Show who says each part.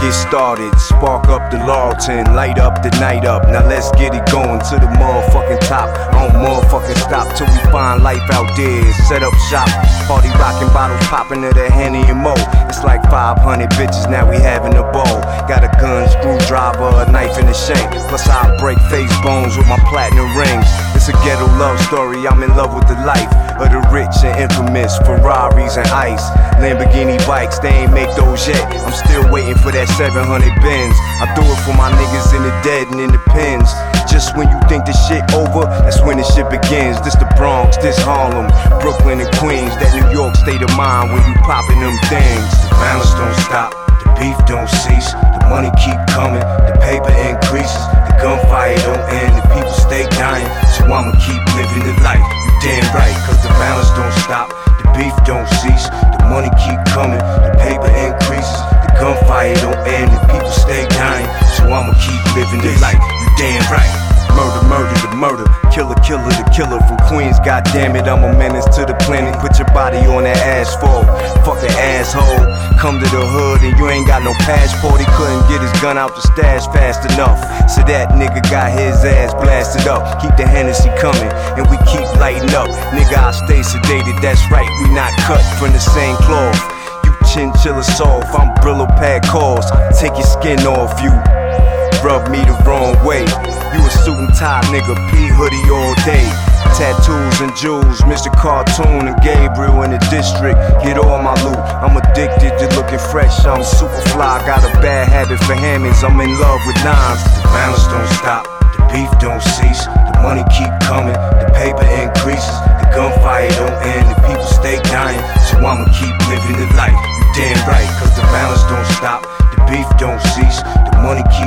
Speaker 1: get started, spark up the Lawton, light up the night up. Now let's get it going to the motherfucking top. I don't motherfucking stop till we find life out there. Set up shop, party rocking, bottles popping to the Henny and Mo. It's like 500 bitches, now we having a ball. Got a gun, screwdriver, a knife in the shank. Plus I break face bones with my platinum rings. It's a ghetto love story, I'm in love with the life of the rich and infamous. Ferraris and ice, Lamborghini bikes, they ain't make those yet. I'm still waiting for that 700 Benz. I do it for my niggas in the dead and in the pens. Just when you think the shit over, that's when the shit begins. This the Bronx, this Harlem, Brooklyn and Queens. That New York state of mind when you popping them things. The violence don't stop, the beef don't cease. The money keep coming, the paper increases. The gunfire don't end, the people stay dying. So I'ma keep living the life, you damn right. Cause the violence don't stop, the beef don't cease. The money keep coming, the paper increases. The gunfire don't end, the people stay dying. So I'ma keep living the life, you damn right. Murder, murder, the murder. Killer, killer, the killer from Queens. Goddamn it, I'm a menace to the planet. Put your body on that asphalt. Fucking asshole. Come to the hood and you ain't got no passport. He couldn't get his gun out the stash fast enough. So that nigga got his ass blasted up. Keep the Hennessy coming and we keep lighting up. Nigga, I stay sedated. That's right, we not cut from the same cloth. You chinchilla soft, I'm Brillo pad calls. Take your skin off you. Rub me the wrong way. You a suit and tie nigga, P hoodie all day. Tattoos and jewels, Mr. Cartoon and Gabriel in the district. Get all my loot, I'm addicted to looking fresh. I'm super fly, got a bad habit for Hammonds. I'm in love with nines. The violence don't stop, the beef don't cease. The money keep coming, the paper increases. The gunfire don't end, the people stay dying. So I'ma keep living the life, you damn right. Cause the violence don't stop, the beef don't cease. The money keep